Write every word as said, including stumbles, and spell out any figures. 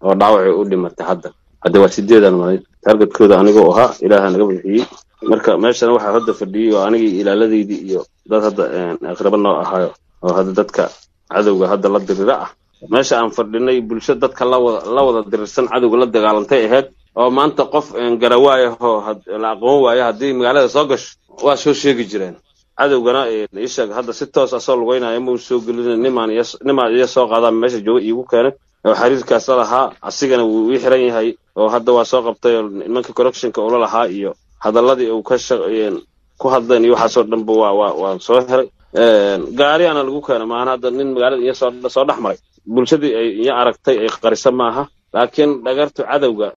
oo dhaawacay u dhimatay hadda hadda waa sideedan maalin targetkooda anigoo ahaa ilaaha naga bixiyay marka meeshan waxa hadda fadhiyay oo anigi ilaaladeedii iyo dad hadda aqraba noo ahaayo oo hadda dadka cadawga hadda la dirira ah meesha aan fadhinay bulshada dadka la wada la wada dirirsan cadawga la dagaalantay ahayd oo maanta qof garawaayo la aqoon waayo hadii magaalada soo gasho waa soo sheegi jireen cadawgana ee sheeg hadda si toos ah soo lugeynaayo ma soo gelin nimaan iyo nimaan iyo soo qaada meesha jooga iigu keenay oo xiriirkaas lahaa asigana wuu ii xiran yahay oo hadda waa soo qabtay nimanka correctionka oo la lahaa iyo hadaladii uu ka shaqeeyeen ku hadleen iyo waxa soo dhanba waa waa soo xiray ee gaari ana lagu keenay maana hadda nin magaalada iyo soo soo dhaxmaray bulshadii ay aragtay ay qarisa maaha laakiin dhagartu cadawga